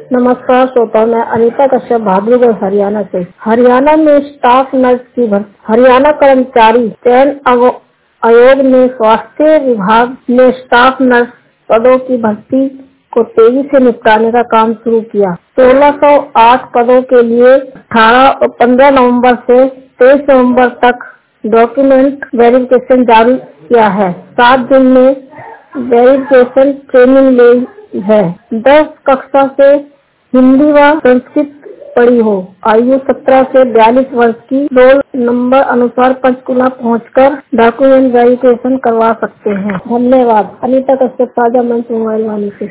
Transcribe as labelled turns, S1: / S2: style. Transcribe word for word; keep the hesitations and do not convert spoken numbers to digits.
S1: नमस्कार श्रोता, मैं अनीता कश्यप बहादुरगढ़ हरियाणा से। हरियाणा में स्टाफ नर्स की भर्ती। हरियाणा कर्मचारी चयन आयोग ने स्वास्थ्य विभाग में स्टाफ नर्स पदों की भर्ती को तेजी से निपटाने का काम शुरू किया। सोलह सौ आठ पदों के लिए अठारह और पंद्रह नवंबर से तेईस नवंबर तक डॉक्यूमेंट वेरिफिकेशन जारी किया है। सात दिन में वेरिफिकेशन ट्रेनिंग ली है। दस कक्षा से हिंदी व संस्कृत पढ़ी हो, आयु सत्रह से बयालीस वर्ष की, रोल नंबर अनुसार पंचकुला पहुंचकर डॉक्यूमेंट वेरिफिकेशन करवा सकते हैं। धन्यवाद। अनीता कश्यप, साझा मंच मोबाइल वाणी से।